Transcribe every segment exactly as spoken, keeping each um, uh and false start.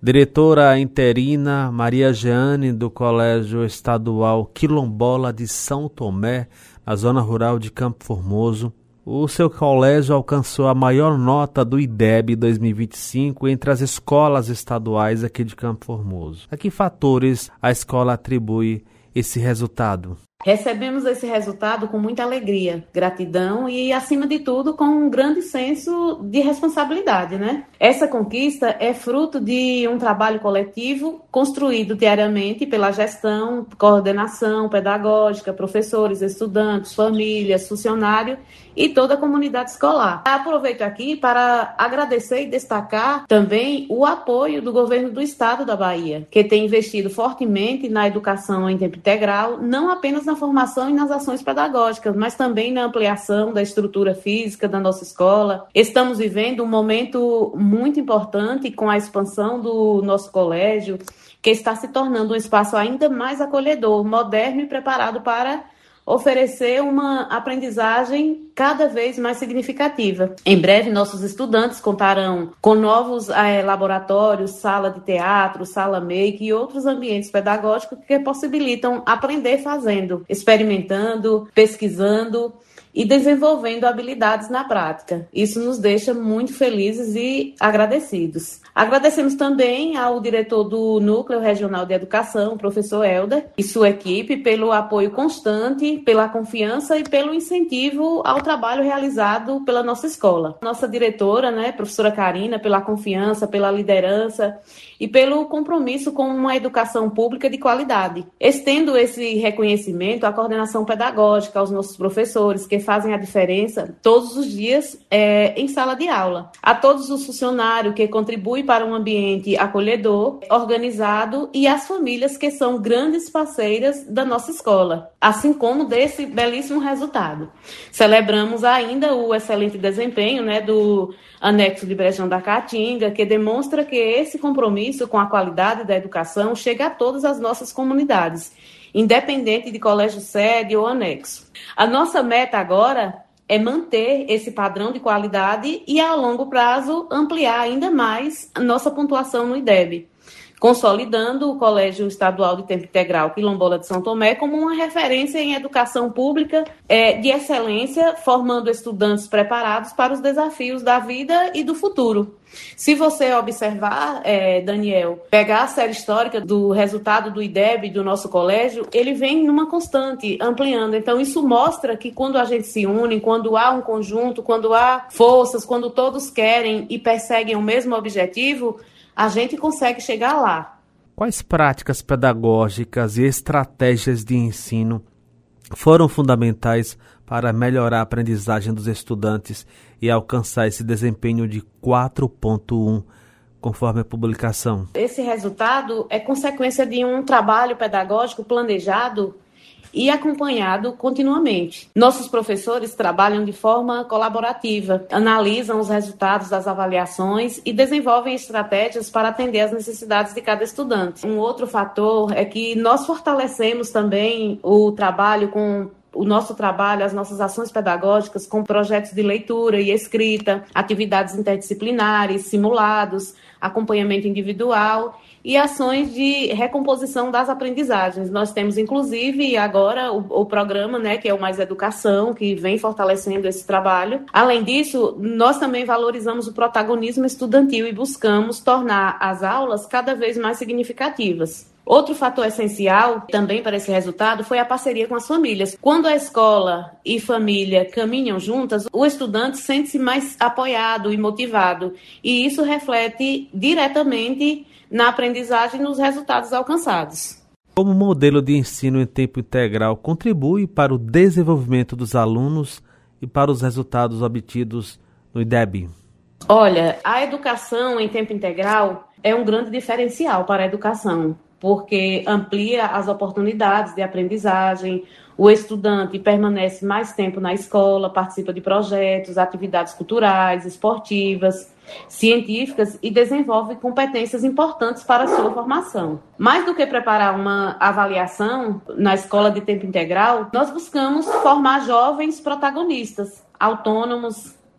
Diretora interina Maria Jeane, do Colégio Estadual Quilombola de São Tomé, na zona rural de Campo Formoso. O seu colégio alcançou a maior nota do I D E B dois mil e vinte e cinco entre as escolas estaduais aqui de Campo Formoso. A que fatores a escola atribui esse resultado? Recebemos esse resultado com muita alegria, gratidão e, acima de tudo, com um grande senso de responsabilidade, né? Essa conquista é fruto de um trabalho coletivo construído diariamente pela gestão, coordenação pedagógica, professores, estudantes, famílias, funcionários e toda a comunidade escolar. Aproveito aqui para agradecer e destacar também o apoio do governo do estado da Bahia, que tem investido fortemente na educação em tempo integral, não apenas na formação e nas ações pedagógicas, mas também na ampliação da estrutura física da nossa escola. Estamos vivendo um momento muito importante com a expansão do nosso colégio, que está se tornando um espaço ainda mais acolhedor, moderno e preparado para oferecer uma aprendizagem cada vez mais significativa. Em breve, nossos estudantes contarão com novos eh, laboratórios, sala de teatro, sala make e outros ambientes pedagógicos que possibilitam aprender fazendo, experimentando, pesquisando e desenvolvendo habilidades na prática. Isso nos deixa muito felizes e agradecidos. Agradecemos também ao diretor do Núcleo Regional de Educação, o professor Helder, e sua equipe pelo apoio constante, pela confiança e pelo incentivo ao trabalho realizado pela nossa escola. Nossa diretora, né, professora Karina, pela confiança, pela liderança e pelo compromisso com uma educação pública de qualidade. Estendo esse reconhecimento à coordenação pedagógica, aos nossos professores, que fazem a diferença todos os dias é, em sala de aula. A todos os funcionários que contribuem para um ambiente acolhedor, organizado, e às famílias que são grandes parceiras da nossa escola, assim como desse belíssimo resultado. Celebramos ainda o excelente desempenho, né, do anexo de Brejão da Caatinga, que demonstra que esse compromisso com a qualidade da educação chega a todas as nossas comunidades, independente de colégio sede ou anexo. A nossa meta agora é manter esse padrão de qualidade e, a longo prazo, ampliar ainda mais a nossa pontuação no I D E B, consolidando o Colégio Estadual de Tempo Integral Quilombola de São Tomé como uma referência em educação pública é, de excelência, formando estudantes preparados para os desafios da vida e do futuro. Se você observar, é, Daniel, pegar a série histórica do resultado do I D E B do nosso colégio, ele vem numa constante, ampliando. Então, isso mostra que quando a gente se une, quando há um conjunto, quando há forças, quando todos querem e perseguem o mesmo objetivo, a gente consegue chegar lá. Quais práticas pedagógicas e estratégias de ensino foram fundamentais para melhorar a aprendizagem dos estudantes e alcançar esse desempenho de quatro ponto um, conforme a publicação? Esse resultado é consequência de um trabalho pedagógico planejado e acompanhado continuamente. Nossos professores trabalham de forma colaborativa, analisam os resultados das avaliações e desenvolvem estratégias para atender às necessidades de cada estudante. Um outro fator é que nós fortalecemos também o trabalho com o nosso trabalho, as nossas ações pedagógicas com projetos de leitura e escrita, atividades interdisciplinares, simulados, acompanhamento individual e ações de recomposição das aprendizagens. Nós temos, inclusive, agora o, o programa, né, que é o Mais Educação, que vem fortalecendo esse trabalho. Além disso, nós também valorizamos o protagonismo estudantil e buscamos tornar as aulas cada vez mais significativas. Outro fator essencial também para esse resultado foi a parceria com as famílias. Quando a escola e família caminham juntas, o estudante sente-se mais apoiado e motivado, e isso reflete diretamente na aprendizagem e nos resultados alcançados. Como o modelo de ensino em tempo integral contribui para o desenvolvimento dos alunos e para os resultados obtidos no I D E B? Olha, a educação em tempo integral é um grande diferencial para a educação, porque amplia as oportunidades de aprendizagem, o estudante permanece mais tempo na escola, participa de projetos, atividades culturais, esportivas, científicas e desenvolve competências importantes para a sua formação. Mais do que preparar uma avaliação na escola de tempo integral, nós buscamos formar jovens protagonistas, autônomos,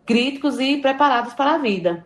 críticos e preparados para a vida.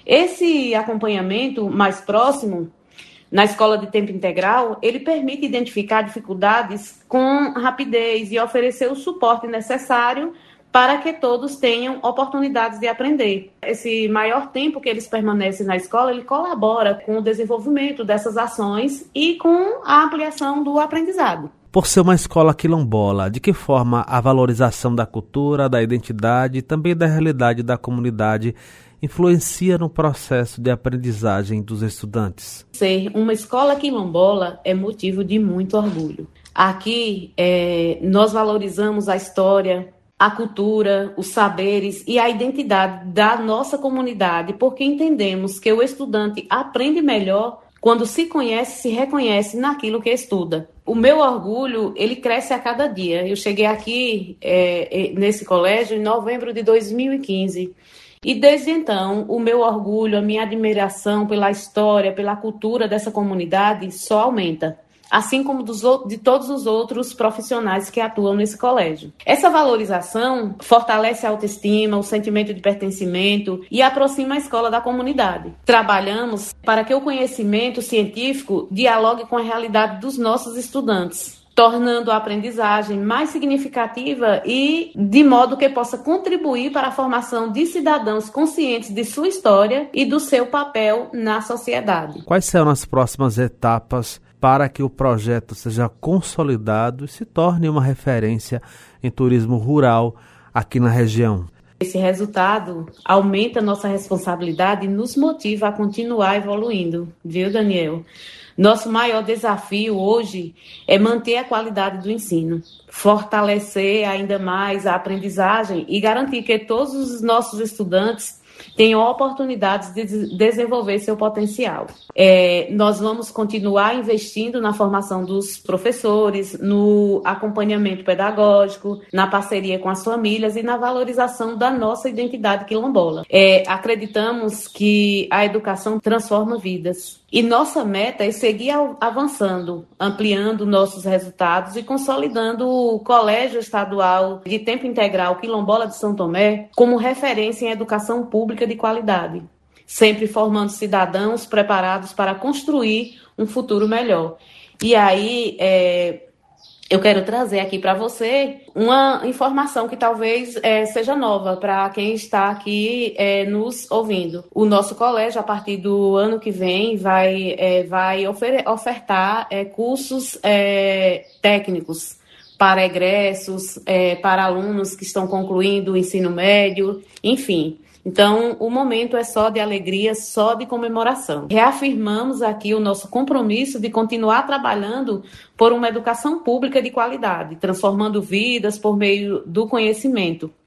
Esse acompanhamento mais próximo na escola de tempo integral, ele permite identificar dificuldades com rapidez e oferecer o suporte necessário para que todos tenham oportunidades de aprender. Esse maior tempo que eles permanecem na escola, ele colabora com o desenvolvimento dessas ações e com a ampliação do aprendizado. Por ser uma escola quilombola, de que forma a valorização da cultura, da identidade e também da realidade da comunidade influencia no processo de aprendizagem dos estudantes? Ser uma escola quilombola é motivo de muito orgulho. Aqui, é, nós valorizamos a história, a cultura, os saberes e a identidade da nossa comunidade, porque entendemos que o estudante aprende melhor quando se conhece e se reconhece naquilo que estuda. O meu orgulho, ele cresce a cada dia. Eu cheguei aqui é, nesse colégio em novembro de dois mil e quinze. E desde então, o meu orgulho, a minha admiração pela história, pela cultura dessa comunidade só aumenta, assim como dos, de todos os outros profissionais que atuam nesse colégio. Essa valorização fortalece a autoestima, o sentimento de pertencimento e aproxima a escola da comunidade. Trabalhamos para que o conhecimento científico dialogue com a realidade dos nossos estudantes, tornando a aprendizagem mais significativa e de modo que possa contribuir para a formação de cidadãos conscientes de sua história e do seu papel na sociedade. Quais serão as próximas etapas para que o projeto seja consolidado e se torne uma referência em turismo rural aqui na região? Esse resultado aumenta nossa responsabilidade e nos motiva a continuar evoluindo, viu, Daniel? Nosso maior desafio hoje é manter a qualidade do ensino, fortalecer ainda mais a aprendizagem e garantir que todos os nossos estudantes tenham oportunidades de desenvolver seu potencial. É, nós vamos continuar investindo na formação dos professores, no acompanhamento pedagógico, na parceria com as famílias e na valorização da nossa identidade quilombola. É, acreditamos que a educação transforma vidas. E nossa meta é seguir avançando, ampliando nossos resultados e consolidando o Colégio Estadual de Tempo Integral Quilombola de São Tomé como referência em educação pública de qualidade, sempre formando cidadãos preparados para construir um futuro melhor. E aí, é, eu quero trazer aqui para você uma informação que talvez é, seja nova para quem está aqui é, nos ouvindo. O nosso colégio, a partir do ano que vem, vai, é, vai ofer- ofertar é, cursos é, técnicos para egressos, é, para alunos que estão concluindo o ensino médio, enfim. Então, o momento é só de alegria, só de comemoração. Reafirmamos aqui o nosso compromisso de continuar trabalhando por uma educação pública de qualidade, transformando vidas por meio do conhecimento,